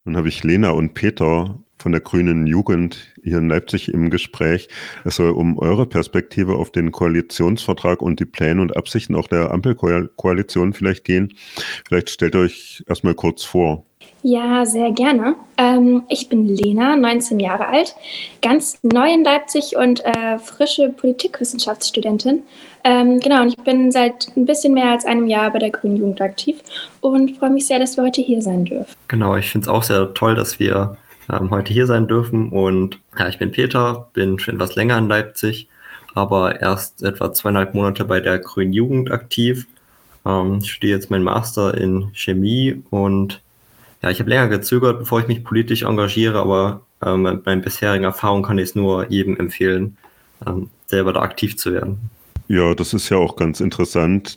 Dann habe ich Lena und Peter von der Grünen Jugend hier in Leipzig im Gespräch. Es soll um eure Perspektive auf den Koalitionsvertrag und die Pläne und Absichten auch der Ampelkoalition vielleicht gehen. Vielleicht stellt ihr euch erstmal kurz vor. Ja, sehr gerne. Ich bin Lena, 19 Jahre alt, ganz neu in Leipzig und frische Politikwissenschaftsstudentin. Genau, und ich bin seit ein bisschen mehr als einem Jahr bei der Grünen Jugend aktiv und freue mich sehr, dass wir heute hier sein dürfen. Genau, ich finde es auch sehr toll, dass wir heute hier sein dürfen. Und ja, ich bin Peter, bin schon etwas länger in Leipzig, aber erst etwa 2,5 Monate bei der Grünen Jugend aktiv. Ich studiere jetzt meinen Master in Chemie und ja, ich habe länger gezögert, bevor ich mich politisch engagiere, aber mit meinen bisherigen Erfahrungen kann ich es nur jedem empfehlen, selber da aktiv zu werden. Ja, das ist ja auch ganz interessant.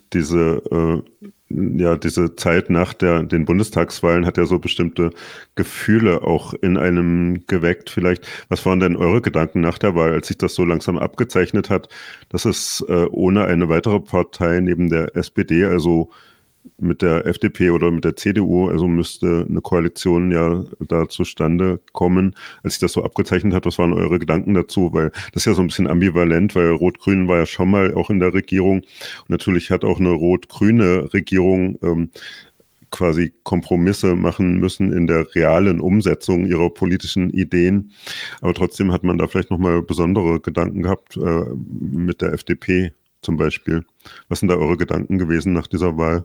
Diese Zeit nach den Bundestagswahlen hat ja so bestimmte Gefühle auch in einem geweckt. Vielleicht, was waren denn eure Gedanken nach der Wahl, als sich das so langsam abgezeichnet hat, dass es ohne eine weitere Partei neben der SPD, also mit der FDP oder mit der CDU, also müsste eine Koalition ja da zustande kommen. Als sich das so abgezeichnet hat, was waren eure Gedanken dazu? Weil das ist ja so ein bisschen ambivalent, weil Rot-Grün war ja schon mal auch in der Regierung. Und natürlich hat auch eine rot-grüne Regierung quasi Kompromisse machen müssen in der realen Umsetzung ihrer politischen Ideen. Aber trotzdem hat man da vielleicht nochmal besondere Gedanken gehabt, mit der FDP zum Beispiel. Was sind da eure Gedanken gewesen nach dieser Wahl?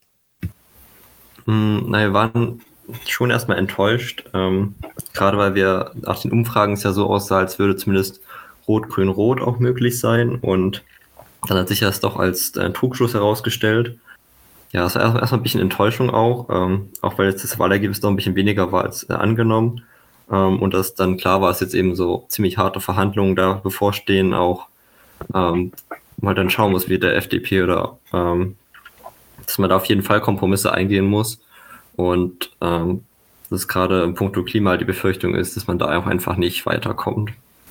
Wir waren schon erstmal enttäuscht, gerade weil wir nach den Umfragen es ja so aussah, als würde zumindest Rot-Grün-Rot auch möglich sein, und dann hat sich das doch als Trugschluss herausgestellt. Ja, es war erstmal ein bisschen Enttäuschung auch weil jetzt das Wahlergebnis noch ein bisschen weniger war als angenommen, und dass dann klar war, dass jetzt eben so ziemlich harte Verhandlungen da bevorstehen, auch mal dann schauen muss, wie der FDP oder dass man da auf jeden Fall Kompromisse eingehen muss, und dass gerade im Puncto Klima die Befürchtung ist, dass man da auch einfach nicht weiterkommt.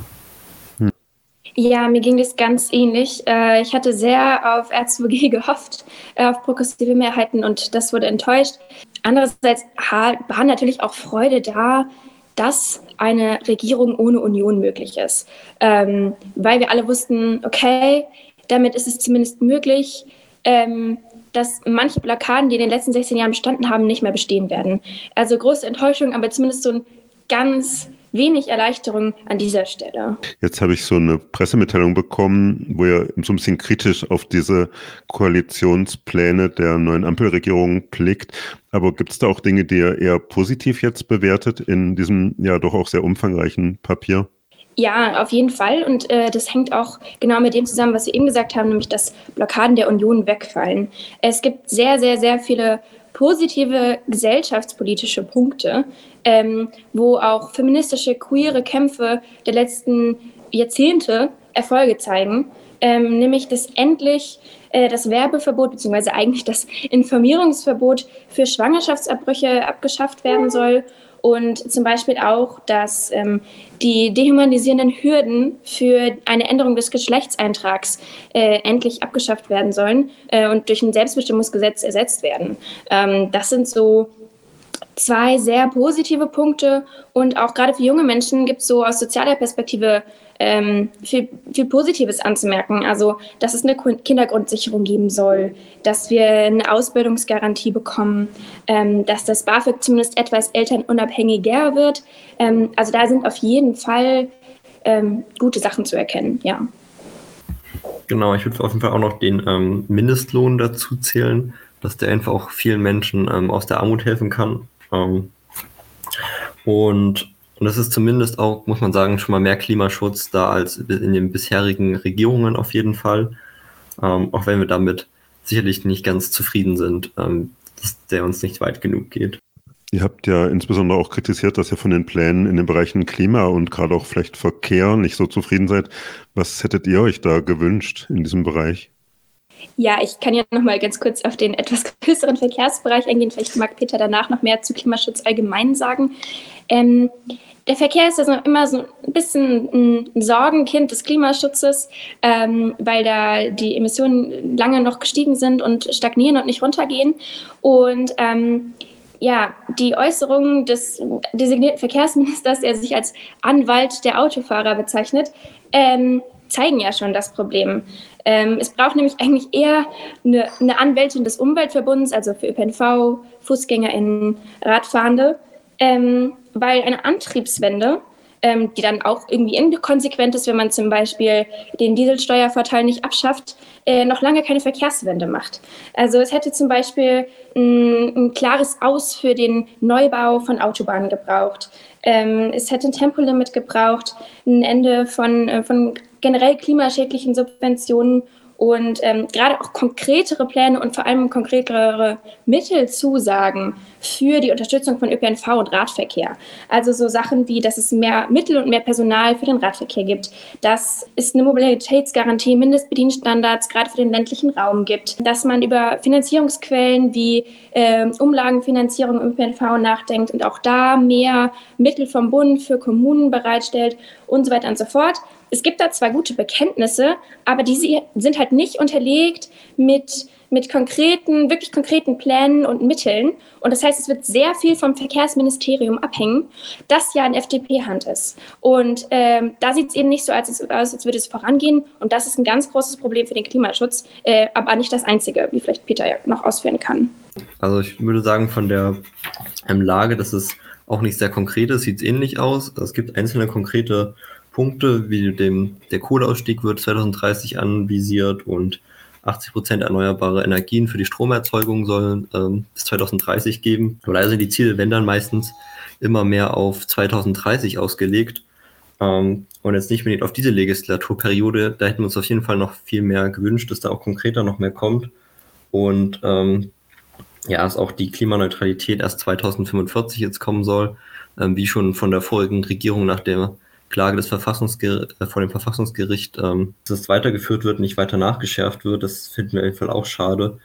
Ja, mir ging das ganz ähnlich. Ich hatte sehr auf RZWG gehofft, auf progressive Mehrheiten, und das wurde enttäuscht. Andererseits war natürlich auch Freude da, dass eine Regierung ohne Union möglich ist. Weil wir alle wussten, okay, damit ist es zumindest möglich, dass manche Blockaden, die in den letzten 16 Jahren bestanden haben, nicht mehr bestehen werden. Also große Enttäuschung, aber zumindest so ein ganz wenig Erleichterung an dieser Stelle. Jetzt habe ich so eine Pressemitteilung bekommen, wo ihr so ein bisschen kritisch auf diese Koalitionspläne der neuen Ampelregierung blickt. Aber gibt es da auch Dinge, die ihr eher positiv jetzt bewertet in diesem ja doch auch sehr umfangreichen Papier? Ja, auf jeden Fall. Und das hängt auch genau mit dem zusammen, was wir eben gesagt haben, nämlich dass Blockaden der Union wegfallen. Es gibt sehr, sehr, sehr viele positive gesellschaftspolitische Punkte, wo auch feministische, queere Kämpfe der letzten Jahrzehnte Erfolge zeigen. Nämlich, dass endlich das Werbeverbot bzw. eigentlich das Informierungsverbot für Schwangerschaftsabbrüche abgeschafft werden soll. Und zum Beispiel auch, dass die dehumanisierenden Hürden für eine Änderung des Geschlechtseintrags endlich abgeschafft werden sollen und durch ein Selbstbestimmungsgesetz ersetzt werden. Das sind so zwei sehr positive Punkte, und auch gerade für junge Menschen gibt es so aus sozialer Perspektive viel Positives anzumerken. Also, dass es eine Kindergrundsicherung geben soll, dass wir eine Ausbildungsgarantie bekommen, dass das BAföG zumindest etwas elternunabhängiger wird. Also da sind auf jeden Fall gute Sachen zu erkennen, ja. Genau, ich würde auf jeden Fall auch noch den Mindestlohn dazu zählen, dass der einfach auch vielen Menschen aus der Armut helfen kann. Und das ist zumindest auch, muss man sagen, schon mal mehr Klimaschutz da als in den bisherigen Regierungen auf jeden Fall. Auch wenn wir damit sicherlich nicht ganz zufrieden sind, dass der uns nicht weit genug geht. Ihr habt ja insbesondere auch kritisiert, dass ihr von den Plänen in den Bereichen Klima und gerade auch vielleicht Verkehr nicht so zufrieden seid. Was hättet ihr euch da gewünscht in diesem Bereich? Ja, ich kann ja noch mal ganz kurz auf den etwas größeren Verkehrsbereich eingehen. Vielleicht mag Peter danach noch mehr zu Klimaschutz allgemein sagen. Der Verkehr ist also immer so ein bisschen ein Sorgenkind des Klimaschutzes, weil da die Emissionen lange noch gestiegen sind und stagnieren und nicht runtergehen. Und die Äußerungen des designierten Verkehrsministers, der sich als Anwalt der Autofahrer bezeichnet, zeigen ja schon das Problem. Es braucht nämlich eigentlich eher eine Anwältin des Umweltverbunds, also für ÖPNV, FußgängerInnen, Radfahrende, weil eine Antriebswende, die dann auch irgendwie inkonsequent ist, wenn man zum Beispiel den Dieselsteuervorteil nicht abschafft, noch lange keine Verkehrswende macht. Also es hätte zum Beispiel ein klares Aus für den Neubau von Autobahnen gebraucht. Es hätte ein Tempolimit gebraucht, ein Ende von generell klimaschädlichen Subventionen und gerade auch konkretere Pläne und vor allem konkretere Mittelzusagen für die Unterstützung von ÖPNV und Radverkehr. Also so Sachen wie, dass es mehr Mittel und mehr Personal für den Radverkehr gibt, dass es eine Mobilitätsgarantie, Mindestbedienstandards gerade für den ländlichen Raum gibt, dass man über Finanzierungsquellen wie Umlagenfinanzierung im ÖPNV nachdenkt und auch da mehr Mittel vom Bund für Kommunen bereitstellt und so weiter und so fort. Es gibt da zwar gute Bekenntnisse, aber diese sind halt nicht unterlegt mit wirklich konkreten Plänen und Mitteln. Und das heißt, es wird sehr viel vom Verkehrsministerium abhängen, das ja in FDP-Hand ist. Und da sieht es eben nicht so aus, als würde es vorangehen. Und das ist ein ganz großes Problem für den Klimaschutz, aber nicht das einzige, wie vielleicht Peter ja noch ausführen kann. Also ich würde sagen, von der Lage, dass es auch nicht sehr konkret ist, sieht es ähnlich aus. Es gibt einzelne konkrete Punkte, wie der Kohleausstieg wird 2030 anvisiert und 80% erneuerbare Energien für die Stromerzeugung sollen bis 2030 geben. Aber leider sind die Ziele, wenn dann meistens, immer mehr auf 2030 ausgelegt. Und jetzt nicht unbedingt auf diese Legislaturperiode. Da hätten wir uns auf jeden Fall noch viel mehr gewünscht, dass da auch konkreter noch mehr kommt. Und dass auch die Klimaneutralität erst 2045 jetzt kommen soll, wie schon von der vorigen Regierung nach der Klage des vor dem Verfassungsgericht, dass es weitergeführt wird, nicht weiter nachgeschärft wird. Das finden wir auf jeden Fall auch schade.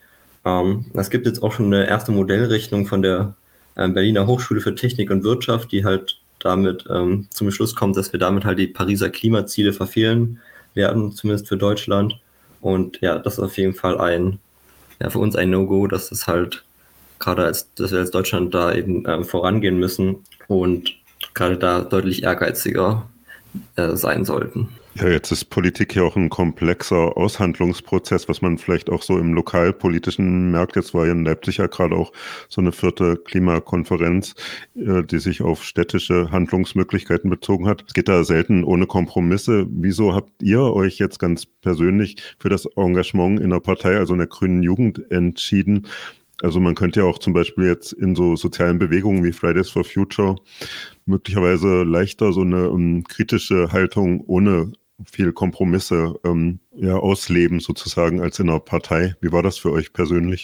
Es gibt jetzt auch schon eine erste Modellrechnung von der Berliner Hochschule für Technik und Wirtschaft, die halt damit zum Beschluss kommt, dass wir damit halt die Pariser Klimaziele verfehlen werden, zumindest für Deutschland. Und ja, das ist auf jeden Fall für uns ein No-Go, dass es halt dass wir als Deutschland da eben vorangehen müssen und gerade da deutlich ehrgeiziger sein sollten. Ja, jetzt ist Politik ja auch ein komplexer Aushandlungsprozess, was man vielleicht auch so im Lokalpolitischen merkt. Jetzt war ja in Leipzig ja gerade auch so eine 4. Klimakonferenz, die sich auf städtische Handlungsmöglichkeiten bezogen hat. Es geht da selten ohne Kompromisse. Wieso habt ihr euch jetzt ganz persönlich für das Engagement in der Partei, also in der Grünen Jugend, entschieden? Also man könnte ja auch zum Beispiel jetzt in so sozialen Bewegungen wie Fridays for Future möglicherweise leichter so eine kritische Haltung ohne viel Kompromisse ausleben sozusagen als in einer Partei. Wie war das für euch persönlich?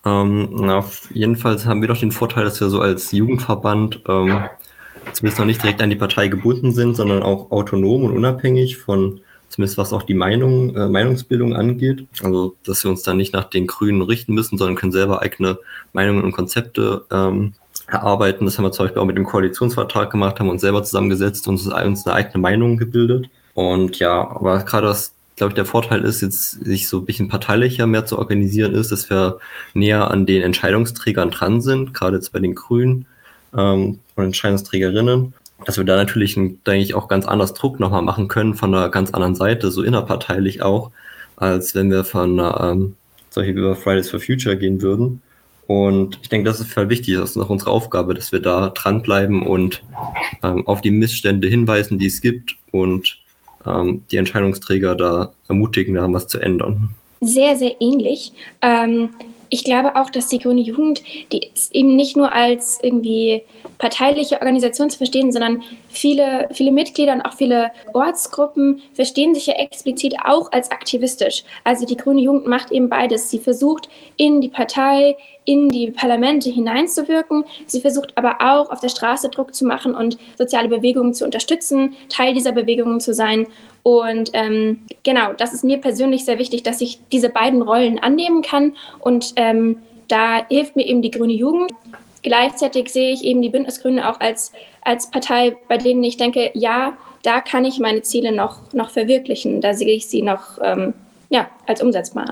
Jedenfalls haben wir doch den Vorteil, dass wir so als Jugendverband zumindest noch nicht direkt an die Partei gebunden sind, sondern auch autonom und unabhängig von zumindest was auch die Meinungsbildung angeht. Also, dass wir uns da nicht nach den Grünen richten müssen, sondern können selber eigene Meinungen und Konzepte erarbeiten. Das haben wir zum Beispiel auch mit dem Koalitionsvertrag gemacht, haben uns selber zusammengesetzt und uns eine eigene Meinung gebildet. Und ja, aber gerade was, glaube ich, der Vorteil ist, jetzt sich so ein bisschen parteilicher mehr zu organisieren, ist, dass wir näher an den Entscheidungsträgern dran sind, gerade jetzt bei den Grünen und Entscheidungsträgerinnen. Dass wir da natürlich, denke ich, auch ganz anders Druck nochmal machen können von einer ganz anderen Seite, so innerparteilich auch, als wenn wir von solche über Fridays for Future gehen würden. Und ich denke, das ist voll wichtig, das ist noch unsere Aufgabe, dass wir da dranbleiben und auf die Missstände hinweisen, die es gibt und die Entscheidungsträger da ermutigen, da was zu ändern. Sehr, sehr ähnlich. Ich glaube auch, dass die Grüne Jugend, die ist eben nicht nur als irgendwie parteiliche Organisation zu verstehen, sondern viele Mitglieder und auch viele Ortsgruppen verstehen sich ja explizit auch als aktivistisch. Also die Grüne Jugend macht eben beides. Sie versucht, in die Partei, in die Parlamente hineinzuwirken. Sie versucht aber auch, auf der Straße Druck zu machen und soziale Bewegungen zu unterstützen, Teil dieser Bewegungen zu sein. Und genau, das ist mir persönlich sehr wichtig, dass ich diese beiden Rollen annehmen kann. Und da hilft mir eben die Grüne Jugend. Gleichzeitig sehe ich eben die Bündnisgrüne auch als Partei, bei denen ich denke, ja, da kann ich meine Ziele noch verwirklichen. Da sehe ich sie noch als umsetzbar an.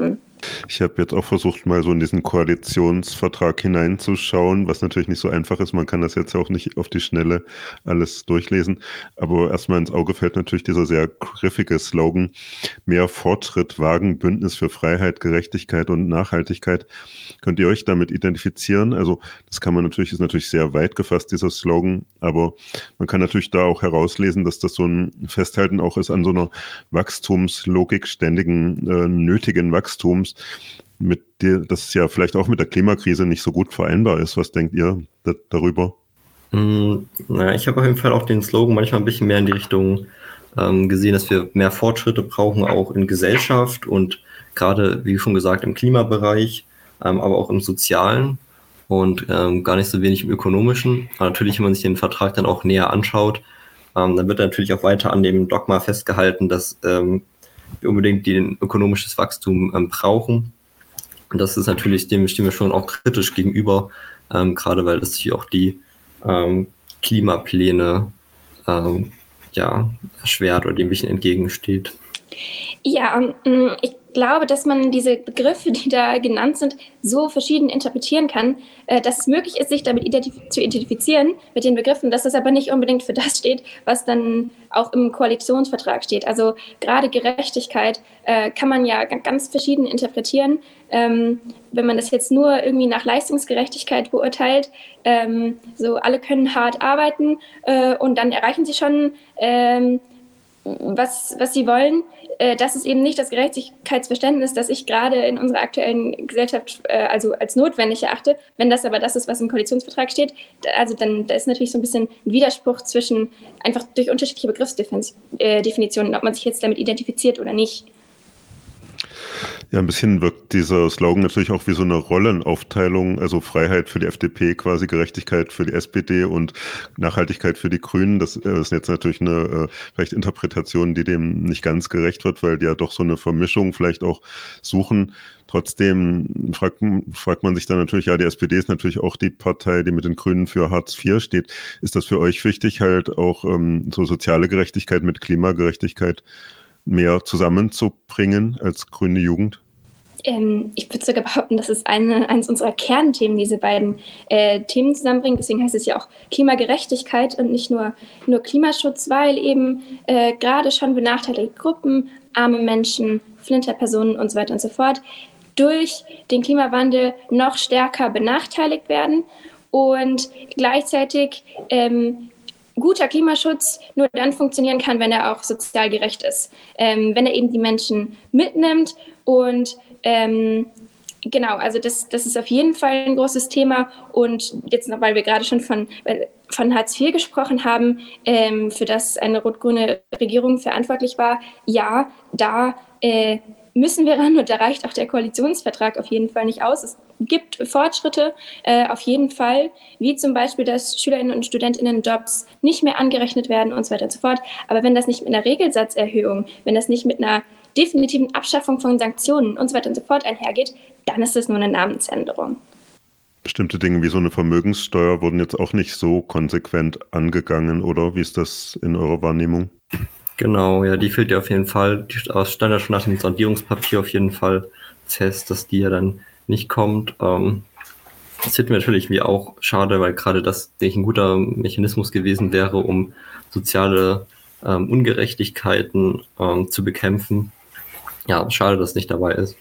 Ich habe jetzt auch versucht, mal so in diesen Koalitionsvertrag hineinzuschauen, was natürlich nicht so einfach ist. Man kann das jetzt auch nicht auf die Schnelle alles durchlesen. Aber erstmal ins Auge fällt natürlich dieser sehr griffige Slogan: Mehr Fortschritt wagen, Bündnis für Freiheit, Gerechtigkeit und Nachhaltigkeit. Könnt ihr euch damit identifizieren? Also das kann man natürlich, ist natürlich sehr weit gefasst, dieser Slogan, aber man kann natürlich da auch herauslesen, dass das so ein Festhalten auch ist an so einer Wachstumslogik, ständigen, nötigen Wachstums, mit der, das ja vielleicht auch mit der Klimakrise nicht so gut vereinbar ist. Was denkt ihr darüber? Naja, ich habe auf jeden Fall auch den Slogan manchmal ein bisschen mehr in die Richtung gesehen, dass wir mehr Fortschritte brauchen, auch in Gesellschaft und gerade, wie schon gesagt, im Klimabereich, aber auch im Sozialen und gar nicht so wenig im Ökonomischen. Aber natürlich, wenn man sich den Vertrag dann auch näher anschaut, dann wird natürlich auch weiter an dem Dogma festgehalten, dass wir unbedingt den ökonomisches Wachstum brauchen. Und das ist natürlich, dem stehen wir schon auch kritisch gegenüber, gerade weil das hier auch die Klimapläne erschwert oder dem ein bisschen entgegensteht. Ja, ich glaube, dass man diese Begriffe, die da genannt sind, so verschieden interpretieren kann, dass es möglich ist, sich damit zu identifizieren mit den Begriffen, dass das aber nicht unbedingt für das steht, was dann auch im Koalitionsvertrag steht. Also gerade Gerechtigkeit kann man ja ganz verschieden interpretieren. Wenn man das jetzt nur irgendwie nach Leistungsgerechtigkeit beurteilt, so alle können hart arbeiten und dann erreichen sie schon was sie wollen, das ist eben nicht das Gerechtigkeitsverständnis, das ich gerade in unserer aktuellen Gesellschaft also als notwendig erachte. Wenn das aber das ist, was im Koalitionsvertrag steht, also dann da ist natürlich so ein bisschen ein Widerspruch zwischen einfach durch unterschiedliche Begriffsdefinitionen, ob man sich jetzt damit identifiziert oder nicht. Ja, ein bisschen wirkt dieser Slogan natürlich auch wie so eine Rollenaufteilung, also Freiheit für die FDP, quasi Gerechtigkeit für die SPD und Nachhaltigkeit für die Grünen. Das ist jetzt natürlich eine vielleicht Interpretation, die dem nicht ganz gerecht wird, weil die ja doch so eine Vermischung vielleicht auch suchen. Trotzdem fragt man sich dann natürlich, ja, die SPD ist natürlich auch die Partei, die mit den Grünen für Hartz IV steht. Ist das für euch wichtig, halt auch so soziale Gerechtigkeit mit Klimagerechtigkeit mehr zusammenzubringen als grüne Jugend? Ich würde sogar behaupten, das ist eines unserer Kernthemen, diese beiden Themen zusammenbringen. Deswegen heißt es ja auch Klimagerechtigkeit und nicht nur Klimaschutz, weil eben gerade schon benachteiligte Gruppen, arme Menschen, Flinterpersonen und so weiter und so fort durch den Klimawandel noch stärker benachteiligt werden und gleichzeitig guter Klimaschutz nur dann funktionieren kann, wenn er auch sozial gerecht ist. Wenn er eben die Menschen mitnimmt und genau, also das ist auf jeden Fall ein großes Thema. Und jetzt noch, weil wir gerade schon von Hartz IV gesprochen haben, für das eine rot-grüne Regierung verantwortlich war, ja, da müssen wir ran und da reicht auch der Koalitionsvertrag auf jeden Fall nicht aus. Es gibt Fortschritte auf jeden Fall, wie zum Beispiel, dass SchülerInnen und StudentInnen-Jobs nicht mehr angerechnet werden und so weiter und so fort. Aber wenn das nicht mit einer Regelsatzerhöhung, wenn das nicht mit einer definitiven Abschaffung von Sanktionen und so weiter und so fort einhergeht, dann ist das nur eine Namensänderung. Bestimmte Dinge wie so eine Vermögenssteuer wurden jetzt auch nicht so konsequent angegangen, oder? Wie ist das in eurer Wahrnehmung? Genau, ja, die fehlt ja auf jeden Fall. Die stand ja schon nach dem Sondierungspapier auf jeden Fall fest, dass die ja dann nicht kommt. Das finden wir natürlich wie auch schade, weil gerade das, denke ich, ein guter Mechanismus gewesen wäre, um soziale Ungerechtigkeiten zu bekämpfen. Ja, schade, dass es nicht dabei ist.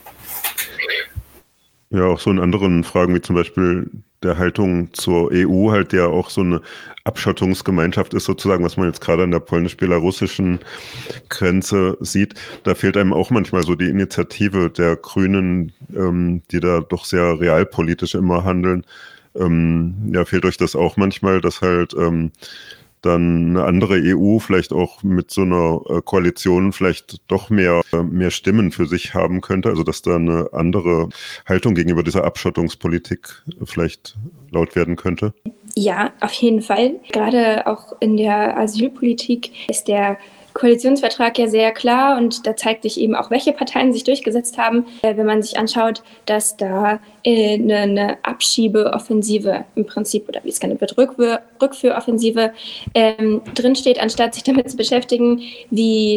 Ja, auch so in anderen Fragen, wie zum Beispiel der Haltung zur EU, halt ja auch so eine Abschottungsgemeinschaft ist sozusagen, was man jetzt gerade an der polnisch-belarussischen Grenze sieht. Da fehlt einem auch manchmal so die Initiative der Grünen, die da doch sehr realpolitisch immer handeln. Ja, fehlt euch das auch manchmal, dass halt dann eine andere EU vielleicht auch mit so einer Koalition vielleicht doch mehr Stimmen für sich haben könnte, also dass da eine andere Haltung gegenüber dieser Abschottungspolitik vielleicht laut werden könnte? Ja, auf jeden Fall. Gerade auch in der Asylpolitik ist der Koalitionsvertrag ja sehr klar und da zeigt sich eben auch, welche Parteien sich durchgesetzt haben, wenn man sich anschaut, dass da eine Abschiebeoffensive im Prinzip, oder wie es genannt wird, Rückführoffensive drinsteht, anstatt sich damit zu beschäftigen, wie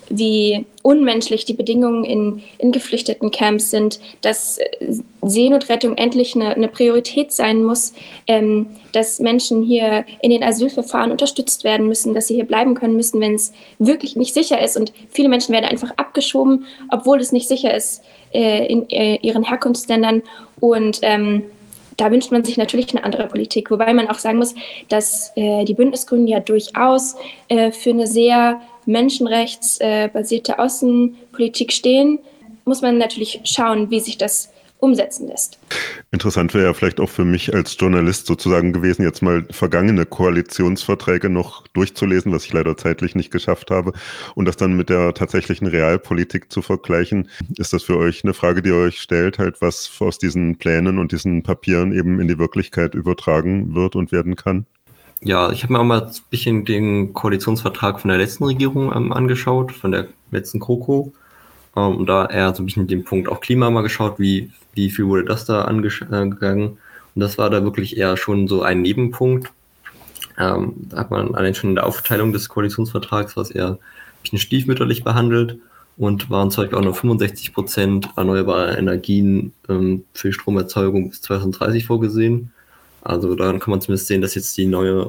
wie unmenschlich die Bedingungen in Geflüchtetencamps sind, dass Seenotrettung endlich eine Priorität sein muss, dass Menschen hier in den Asylverfahren unterstützt werden müssen, dass sie hier bleiben können müssen, wenn es wirklich nicht sicher ist. Und viele Menschen werden einfach abgeschoben, obwohl es nicht sicher ist in ihren Herkunftsländern. Und da wünscht man sich natürlich eine andere Politik, wobei man auch sagen muss, dass die Bündnisgrünen ja durchaus für eine sehr menschenrechtsbasierte Außenpolitik stehen. Muss man natürlich schauen, wie sich das umsetzen lässt. Interessant wäre ja vielleicht auch für mich als Journalist sozusagen gewesen, jetzt mal vergangene Koalitionsverträge noch durchzulesen, was ich leider zeitlich nicht geschafft habe, und das dann mit der tatsächlichen Realpolitik zu vergleichen. Ist das für euch eine Frage, die ihr euch stellt, halt was aus diesen Plänen und diesen Papieren eben in die Wirklichkeit übertragen wird und werden kann? Ja, ich habe mir auch mal ein bisschen den Koalitionsvertrag von der letzten Regierung angeschaut, von der letzten GroKo. Und da eher so ein bisschen den Punkt auch Klima mal geschaut, wie viel wurde das da angegangen. Und das war da wirklich eher schon so ein Nebenpunkt. Da hat man allein schon in der Aufteilung des Koalitionsvertrags was eher ein bisschen stiefmütterlich behandelt und waren zum Beispiel auch noch 65% erneuerbare Energien für die Stromerzeugung bis 2030 vorgesehen. Also daran kann man zumindest sehen, dass jetzt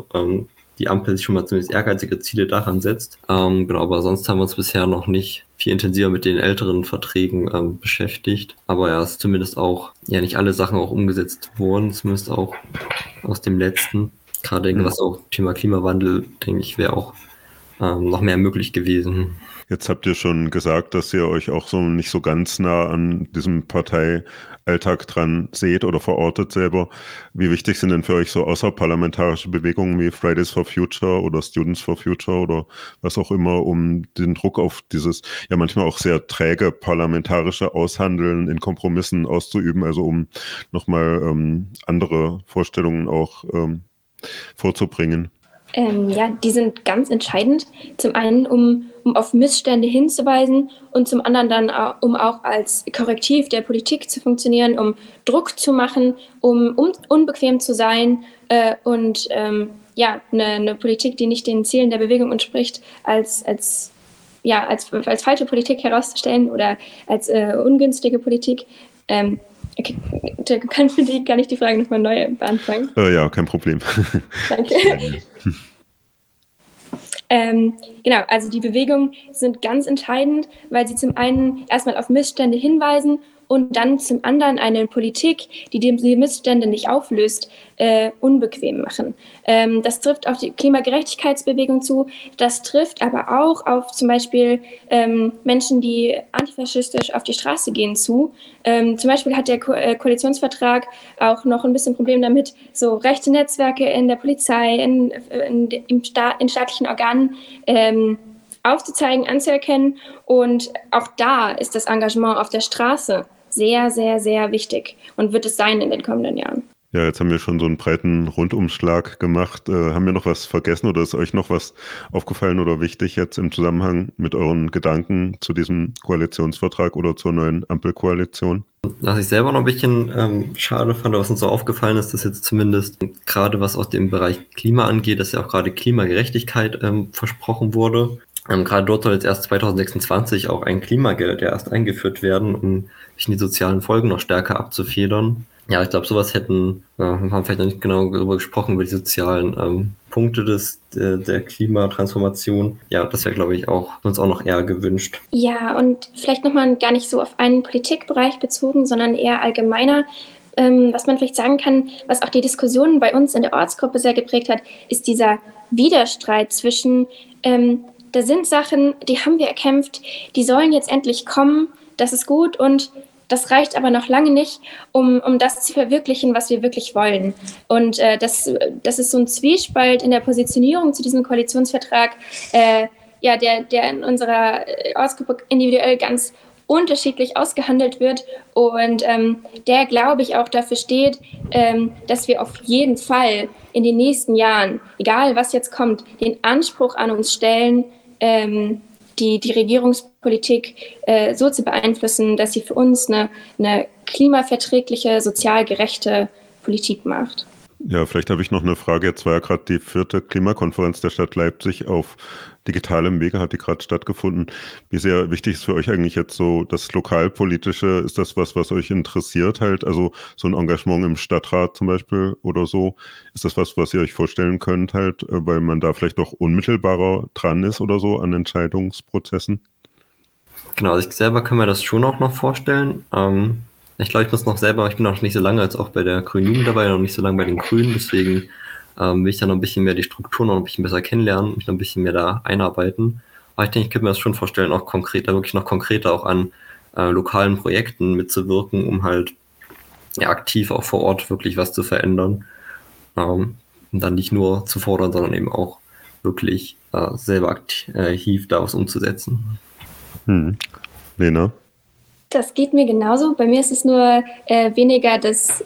die Ampel sich schon mal zumindest ehrgeizige Ziele daran setzt. Genau, aber sonst haben wir uns bisher noch nicht viel intensiver mit den älteren Verträgen beschäftigt. Aber ja, es ist zumindest auch, ja, nicht alle Sachen auch umgesetzt wurden, zumindest auch aus dem letzten. Gerade was auch Thema Klimawandel, denke ich, wäre auch noch mehr möglich gewesen. Jetzt habt ihr schon gesagt, dass ihr euch auch so nicht so ganz nah an diesem Parteialltag dran seht oder verortet selber. Wie wichtig sind denn für euch so außerparlamentarische Bewegungen wie Fridays for Future oder Students for Future oder was auch immer, um den Druck auf dieses ja manchmal auch sehr träge parlamentarische Aushandeln in Kompromissen auszuüben, also um nochmal andere Vorstellungen auch vorzubringen? Ja, die sind ganz entscheidend. Zum einen, um auf Missstände hinzuweisen und zum anderen dann, um auch als Korrektiv der Politik zu funktionieren, um Druck zu machen, um unbequem zu sein und eine Politik, die nicht den Zielen der Bewegung entspricht, als falsche Politik herauszustellen oder als ungünstige Politik. Okay, kann ich die Frage nochmal neu beanfangen? Ja, kein Problem. Danke. Genau, also die Bewegungen sind ganz entscheidend, weil sie zum einen erstmal auf Missstände hinweisen und dann zum anderen eine Politik, die die Missstände nicht auflöst, unbequem machen. Das trifft auf die Klimagerechtigkeitsbewegung zu, das trifft aber auch auf zum Beispiel Menschen, die antifaschistisch auf die Straße gehen zu. Zum Beispiel hat der Koalitionsvertrag auch noch ein bisschen Problem damit, so rechte Netzwerke in der Polizei, in staatlichen Organen aufzuzeigen, anzuerkennen. Und auch da ist das Engagement auf der Straße sehr, sehr, sehr wichtig und wird es sein in den kommenden Jahren. Ja, jetzt haben wir schon so einen breiten Rundumschlag gemacht. Haben wir noch was vergessen oder ist euch noch was aufgefallen oder wichtig jetzt im Zusammenhang mit euren Gedanken zu diesem Koalitionsvertrag oder zur neuen Ampelkoalition? Was ich selber noch ein bisschen schade fand, was uns so aufgefallen ist, dass jetzt zumindest gerade was aus dem Bereich Klima angeht, dass ja auch gerade Klimagerechtigkeit versprochen wurde. Gerade dort soll jetzt erst 2026 auch ein Klimageld ja erst eingeführt werden, um die sozialen Folgen noch stärker abzufedern. Ja, ich glaube, sowas wir haben vielleicht noch nicht genau darüber gesprochen, über die sozialen Punkte der Klimatransformation. Ja, das wäre, glaube ich, uns auch noch eher gewünscht. Ja, und vielleicht nochmal gar nicht so auf einen Politikbereich bezogen, sondern eher allgemeiner. Was man vielleicht sagen kann, was auch die Diskussionen bei uns in der Ortsgruppe sehr geprägt hat, ist dieser Widerstreit zwischen da sind Sachen, die haben wir erkämpft, die sollen jetzt endlich kommen, das ist gut und das reicht aber noch lange nicht, um das zu verwirklichen, was wir wirklich wollen. Und das ist so ein Zwiespalt in der Positionierung zu diesem Koalitionsvertrag, der in unserer Ortsgruppe individuell ganz unterschiedlich ausgehandelt wird und der, glaube ich, auch dafür steht, dass wir auf jeden Fall in den nächsten Jahren, egal was jetzt kommt, den Anspruch an uns stellen, die Regierungspolitik so zu beeinflussen, dass sie für uns eine klimaverträgliche, sozial gerechte Politik macht. Ja, vielleicht habe ich noch eine Frage. Jetzt war ja gerade die 4. Klimakonferenz der Stadt Leipzig auf digitalem Wege, hat die gerade stattgefunden. Wie sehr wichtig ist für euch eigentlich jetzt so das Lokalpolitische? Ist das was euch interessiert halt? Also so ein Engagement im Stadtrat zum Beispiel oder so? Ist das was ihr euch vorstellen könnt halt, weil man da vielleicht doch unmittelbarer dran ist oder so an Entscheidungsprozessen? Genau, also ich selber kann mir das schon auch noch vorstellen. Ich glaube, ich bin noch nicht so lange als auch bei der Grünen Jugend dabei, noch nicht so lange bei den Grünen, deswegen will ich da noch ein bisschen mehr die Struktur noch ein bisschen besser kennenlernen, mich noch ein bisschen mehr da einarbeiten. Aber ich denke, ich könnte mir das schon vorstellen, auch konkreter, wirklich noch konkreter auch an lokalen Projekten mitzuwirken, um halt ja, aktiv auch vor Ort wirklich was zu verändern. Und dann nicht nur zu fordern, sondern eben auch wirklich selber aktiv da was umzusetzen. Lena? Das geht mir genauso. Bei mir ist es nur weniger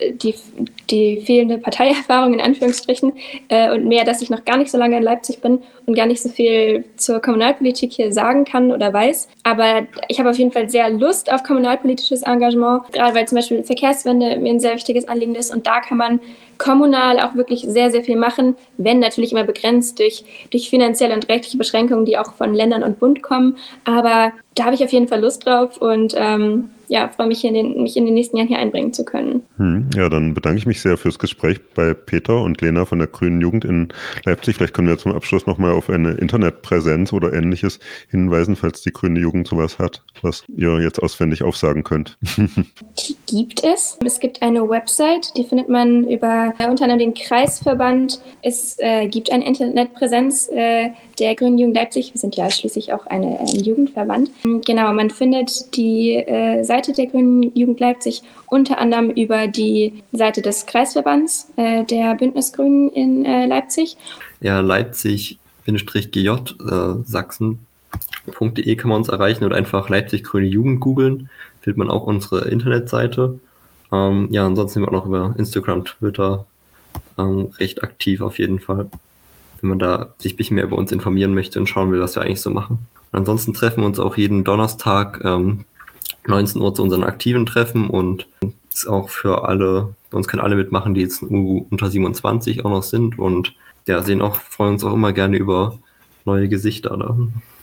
die fehlende Parteierfahrung in Anführungsstrichen und mehr, dass ich noch gar nicht so lange in Leipzig bin und gar nicht so viel zur Kommunalpolitik hier sagen kann oder weiß. Aber ich habe auf jeden Fall sehr Lust auf kommunalpolitisches Engagement, gerade weil zum Beispiel Verkehrswende mir ein sehr wichtiges Anliegen ist und da kann man kommunal auch wirklich sehr, sehr viel machen, wenn natürlich immer begrenzt durch finanzielle und rechtliche Beschränkungen, die auch von Ländern und Bund kommen. Aber da habe ich auf jeden Fall Lust drauf und freue mich, mich in den nächsten Jahren hier einbringen zu können. Ja, dann bedanke ich mich sehr fürs Gespräch bei Peter und Lena von der Grünen Jugend in Leipzig. Vielleicht können wir zum Abschluss nochmal auf eine Internetpräsenz oder Ähnliches hinweisen, falls die Grüne Jugend sowas hat, was ihr jetzt auswendig aufsagen könnt. Die gibt es. Es gibt eine Website, die findet man über unter anderem den Kreisverband. Es gibt eine Internetpräsenz der Grünen Jugend Leipzig. Wir sind ja schließlich auch ein Jugendverband. Genau, man findet die Seite der Grünen Jugend Leipzig unter anderem über die Seite des Kreisverbands der Bündnisgrünen in Leipzig. Ja, Leipzig-GJ Sachsen.de kann man uns erreichen oder einfach Leipzig Grüne Jugend googeln. Findet man auch unsere Internetseite. Ansonsten sind wir auch noch über Instagram, Twitter recht aktiv auf jeden Fall, wenn man da sich ein bisschen mehr über uns informieren möchte und schauen will, was wir eigentlich so machen. Und ansonsten treffen wir uns auch jeden Donnerstag 19 Uhr zu unseren aktiven Treffen und ist auch für alle, bei uns können alle mitmachen, die jetzt unter 27 auch noch sind und ja, freuen uns auch immer gerne über neue Gesichter da.